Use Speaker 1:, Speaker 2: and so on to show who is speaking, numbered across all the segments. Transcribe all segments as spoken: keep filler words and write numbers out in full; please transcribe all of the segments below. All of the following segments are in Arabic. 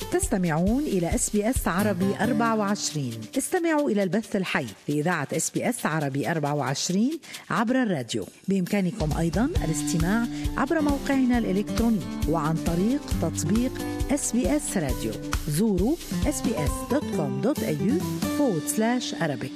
Speaker 1: تستمعون إلى إس بي إس عربي أربعة وعشرين. استمعوا إلى البث الحي في إذاعة إس بي إس عربي أربعة وعشرين عبر الراديو. بإمكانكم أيضا الاستماع عبر موقعنا الإلكتروني وعن طريق تطبيق إس بي إس راديو. زوروا إس بي إس دوت كوم دوت إيه يو فورورد سلاش أرابيك.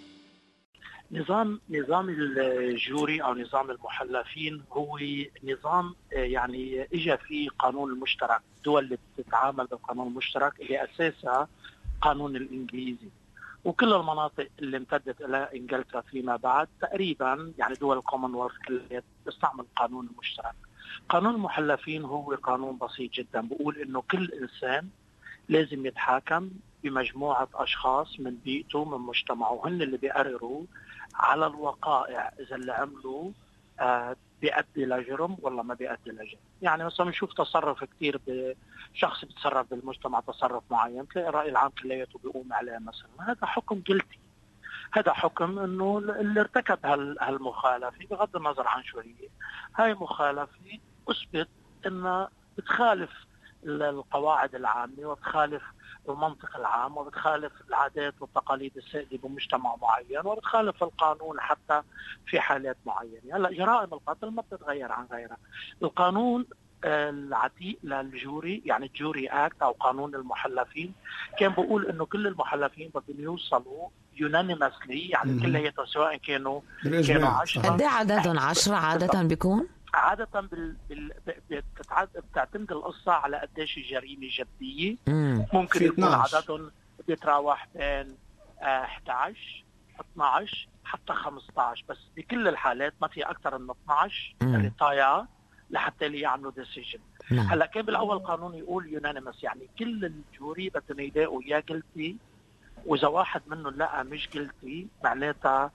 Speaker 2: نظام نظام الجوري أو نظام المحلفين هو نظام يعني إجا فيه قانون المشترك. الدول اللي بتتعامل بالقانون المشترك اللي أساسها قانون الإنجليزي، وكل المناطق اللي امتدت إلى إنجلترا فيما بعد تقريبا يعني دول الكومنولث كلها تستعمل قانون المشترك. قانون المحلفين هو قانون بسيط جدا، بقول إنه كل إنسان لازم يتحاكم بمجموعة أشخاص من بيئته من مجتمعه، هن اللي بيقرروا على الوقائع إذا اللي عملوا آه بيؤدي لجرم ولا ما بيؤدي لجرم. يعني مثلا نشوف تصرف كتير بشخص بيتصرف بالمجتمع تصرف معين، تلاقي الرأي العام كلياته بيقوم عليه مثلا، هذا حكم جلتي، هذا حكم انه اللي ارتكب هالمخالفة بغض النظر عن شو هي، هاي مخالفة اثبت انها بتخالف القواعد العامة وبتخالف المنطق العام وبتخالف العادات والتقاليد السائدة بمجتمع معين وبتخالف القانون حتى في حالات معينة. هلا جرائم القتل ما بتتغير عن غيرها. القانون العتيق للجوري يعني الجوري اكت او قانون المحلفين كان بيقول انه كل المحلفين بدهم يوصلوا يونانيمسلي، يعني كلياتهم سواء كانوا كانوا عشرة.
Speaker 3: قد ايه عددهم؟ عشرة عادة بيكون؟
Speaker 2: عادة بال... بال... بتتعد... بتعتمد القصة على قديش الجريمة جدية. ممكن يكون عددهم بيتراوح بين آه إحدى عشر اثنا عشر حتى خمسة عشر، بس بكل الحالات ما في أكثر من اثنا عشر ريتايا لحتى اللي يعملوا ديسيجن. هلا كان بالأول قانون يقول يونانيمس، يعني كل الجوري بدهم يلاقوا يا قلتي، وإذا واحد منهم لقى مش قلتي معناتها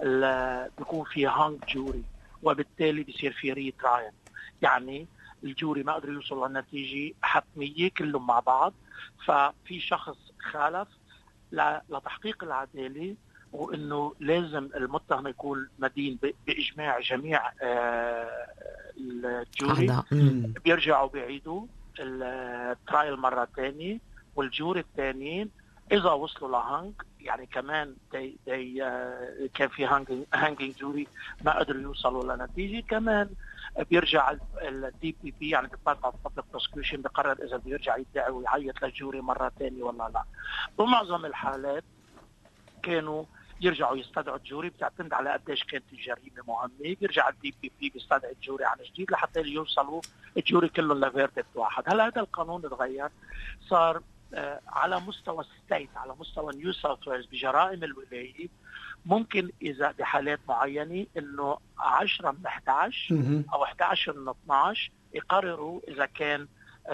Speaker 2: بيكون في هانج جوري، وبالتالي بيصير في ري ترايل، يعني الجوري ما قدروا يوصلوا لنتيجة حتمية كلهم مع بعض، ففي شخص خالف لتحقيق العدالة وإنه لازم المتهم يكون مدين بإجماع جميع الجوري، بيرجعوا بيعيدوا الترايل مرة تانية، والجوري الثانيين إذا وصلوا لهانج يعني كمان دي دي كان في هانجينج جوري ما قدروا يوصلوا لنتيجة، كمان بيرجع الدي بي بي يعني Department of Public Prosecution بقرر إذا بيرجع يدعي ويعيط للجوري مرة تانية ولا لا. بمعظم الحالات كانوا يرجعوا يستدعوا الجوري، بتعتمد على قديش كانت الجريمة مهمة، بيرجع الدي بي بي بيستدعي الجوري عن جديد لحتى يوصلوا الجوري كلهم لفيردكت واحد. هلا هذا القانون اتغير، صار على مستوى ستيت على مستوى نيو ساوث ويلز بجرائم الولاية ممكن إذا بحالات معينة إنه عشرة من إحدى عشر أو إحدى عشر من اثنا عشر يقرروا إذا كان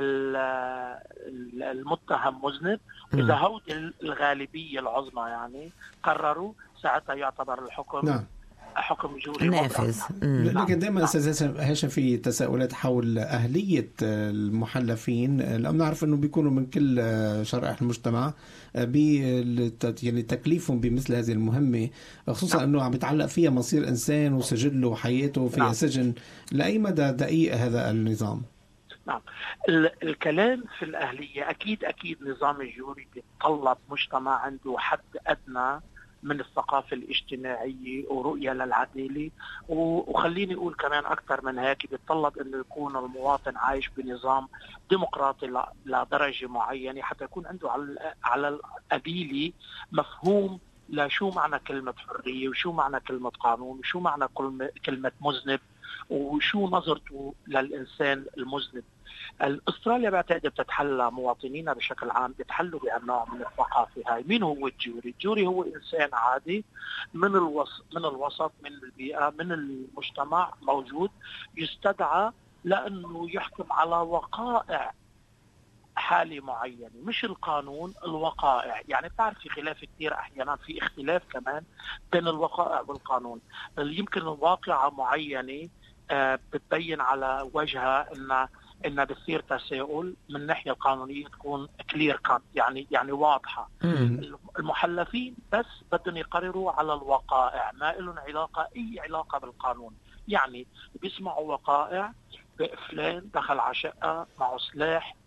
Speaker 2: المتهم مذنب، إذا هود الغالبية العظمى يعني قرروا ساعتها يعتبر الحكم نعم. حكم جوري
Speaker 3: نافذ.
Speaker 4: لكن دائما أستاذ هاشم في تساؤلات حول أهلية المحلفين، لأن نعرف أنه بيكونوا من كل شرائح المجتمع يعني تكليفهم بمثل هذه المهمة، خصوصا نعم. أنه عم يتعلق فيها مصير إنسان وسجله وحياته فيها نعم. سجن. لأي مدى دقيق هذا النظام؟
Speaker 2: نعم، الكلام في الأهلية أكيد أكيد نظام الجوري بيتطلب مجتمع عنده حد أدنى من الثقافة الاجتماعية ورؤية للعدالة، وخليني أقول كمان أكثر من هيك بيتطلب أنه يكون المواطن عايش بنظام ديمقراطي لدرجة معينة حتى يكون عنده على القبيلة مفهوم لشو معنى كلمة حرية وشو معنى كلمة قانون وشو معنى كلمة مذنب وشو نظرته للإنسان المذنب. استراليا بعتقد بتتحلى مواطنينا بشكل عام بيتحلوا بأنواع من الثقافة هاي. مين هو الجوري؟ الجوري هو إنسان عادي من الوسط من الوسط من البيئة من المجتمع موجود، يستدعى لأنه يحكم على وقائع حالة معينة، مش القانون، الوقائع. يعني بتعرف في خلاف كتير أحيانا، في اختلاف كمان بين الوقائع والقانون. يمكن الواقعة معينة بتبين على وجهها إن إن بتصير تساؤل من الناحية القانونية تكون كلير كات، يعني يعني واضحة. المحلفين بس بدهم يقرروا على الوقائع، ما لهم علاقة أي علاقة بالقانون. يعني بيسمعوا وقائع فلان دخل على شقة معه سلاح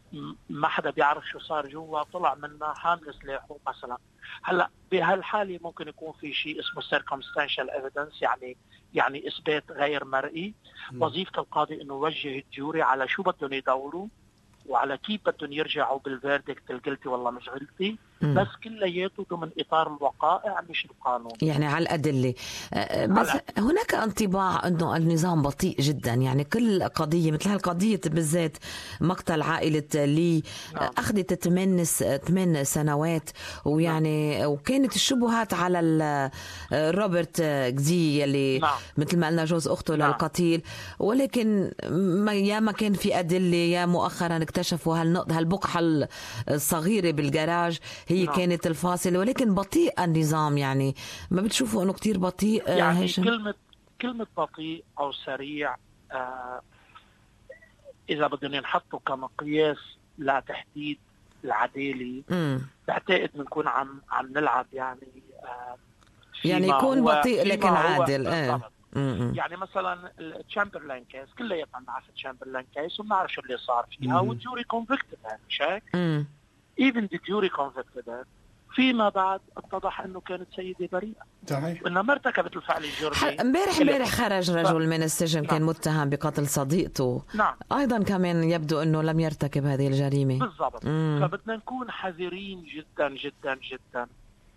Speaker 2: ما حدا بيعرف شو صار جوا، طلع منها حامل سلاحه مثلا. هلا بهالحاله ممكن يكون في شيء اسمه circumstantial evidence، يعني يعني اثبات غير مرئي. وظيفه القاضي انه يوجه الجوري على شو بدهم يدوروا وعلى كيف بدهم يرجعوا بالفيردكت، الجلتي والله مش غلطي، بس كلياته ضمن اطار الوقائع مش القانون،
Speaker 3: يعني على الأدلة. بس على هناك انطباع انه النظام بطيء جدا، يعني كل قضية مثل هالقضية بالذات مقتل عائلة لي نعم. أخذت ثمان ثمان سنوات، ويعني نعم. وكانت الشبهات على روبرت جدي اللي نعم. مثل ما قلنا جوز أخته نعم. للقتيل، ولكن ما يا ما كان في أدلة يا مؤخرا اكتشفوا هالنقطة هالبقعة الصغيرة بالجراج هي نعم. كانت الفاصلة، ولكن بطيء النظام. يعني ما بتشوفوا انه كتير بطيء؟
Speaker 2: يعني
Speaker 3: هيشم؟
Speaker 2: كلمة كلمة بطيء او سريع آه اذا بدنا نحطه كمقياس لتحديد العدالة، بعتقد بنكون عم عم نلعب يعني آه
Speaker 3: يعني يكون بطيء لكن عادل.
Speaker 2: آه. يعني مثلا التشامبرلين كيس كلياتنا بنعرف التشامبرلين كيس وبنعرف شو اللي صار فيها، والجوري كونفكتد مش هيك؟ even the jury convicted her. فيما بعد اتضح انه كانت سيدة بريئة،
Speaker 4: صحيح،
Speaker 2: وانها ما ارتكبت الفعل الجرمي.
Speaker 3: امبارح امبارح خرج رجل ف... من السجن نعم. كان متهم بقتل صديقته
Speaker 2: نعم.
Speaker 3: ايضا كمان يبدو انه لم يرتكب هذه الجريمة
Speaker 2: بالضبط. فبدنا نكون حذرين جدا جدا جدا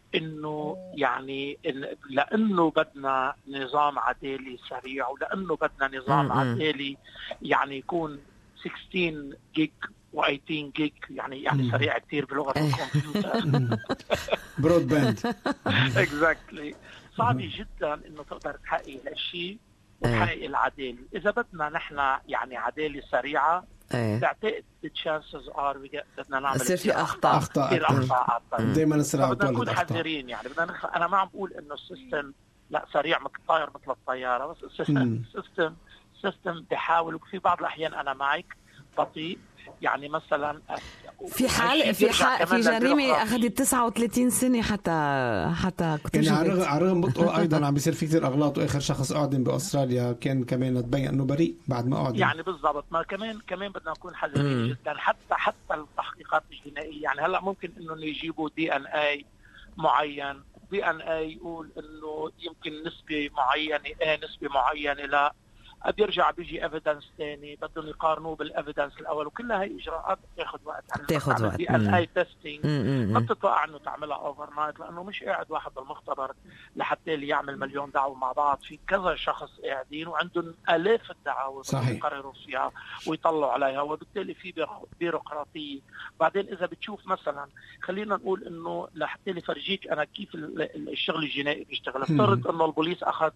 Speaker 2: انه يعني إن لانه بدنا نظام عدالي سريع، ولانه بدنا نظام م-م. عدالي يعني يكون ستاشر جيج و18 جيج، يعني يعني مم. سريع كتير بلغة الكمبيوتر
Speaker 4: برود باند
Speaker 2: اكزاكتلي. صعب جدا انه تقدر تحقق هالشيء وتحقق العدالة. اذا بدنا نحن يعني عدالة سريعة بعتقد التشانسز ار بدنا نعمل
Speaker 3: يصير في اخطاء
Speaker 2: كثير اخطاء
Speaker 4: دائما السرعة
Speaker 2: بدنا نكون حذرين. يعني بدنا نخ... انا ما عم بقول انه السيستم لا سريع مثل الطائر مثل الطيارة، بس السيستم السيستم السيستم بيحاول، وفي بعض الاحيان انا معك بطيء. يعني مثلا
Speaker 3: في حال في حال في جريمه اخذت تسعة وثلاثين سنه حتى حتى
Speaker 4: يعني على رغم بطء ايضا عم بيصير في كثير اغلاط، واخر شخص اعدم باستراليا كان كمان تبين انه بريء بعد ما اعدم.
Speaker 2: يعني بالضبط. ما كمان كمان بدنا نكون حذرين جدا حتى حتى التحقيقات الجنائيه. يعني هلا ممكن انه يجيبوا دي ان اي معين، دي ان اي يقول انه يمكن نسبه معينه ايه نسبه معينه لا، بيرجع بيجي ايفيدنس ثاني بدهم يقارنوه بالايفيدنس الاول، وكلها هي اجراءات بتاخذ وقت.
Speaker 3: بتاخذ وقت.
Speaker 2: دي ان اي تيستينج ما بتتوقع انه تعملها اوفر نايت، لانه مش قاعد واحد بالمختبر لحتى اللي يعمل مليون دعوه مع بعض. في كذا شخص قاعدين وعندهم الاف الدعاوى يقرروا فيها ويطلعوا عليها، وبالتالي في بيروقراطيه. بعدين اذا بتشوف مثلا خلينا نقول انه لحتى لفرجيك انا كيف الشغل الجنائي بيشتغل، افترض انه البوليس اخذ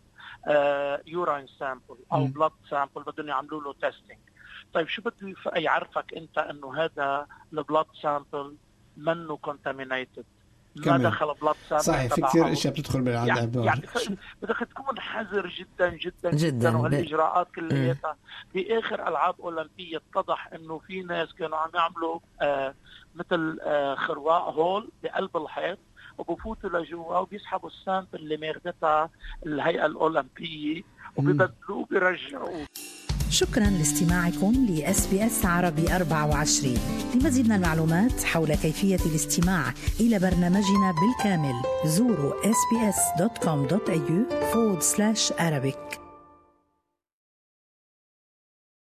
Speaker 2: يورين سامبل او بلاد سامبل بدهم يعملوا له تيستينج. طيب شو بده يعرفك انت انه هذا البلاد سامبل منه كونتامينيتد؟ ما دخل بلاد سامبل.
Speaker 4: صحيح، في كثير اشياء بتدخل بالعدد.
Speaker 2: يعني, يعني بدك تكون حذر جدا جدا جدا, جداً. وهالاجراءات كلياتها. باخر العاب اولمبيه اتضح انه في ناس كانوا عم يعملوا آه مثل آه خرواء هول بقلب الحيط، وبفوتوا لجوا وبيسحبوا السامبل اللي ماخذتها الهيئة الأولمبية وبيبدلوه بيرجعوه.
Speaker 1: شكرا لاستماعكم ل إس بي إس عربي أربعة وعشرين. لمزيد من المعلومات حول كيفية الاستماع إلى برنامجنا بالكامل زوروا إس بي إس دوت كوم دوت إيه يو forward slash Arabic.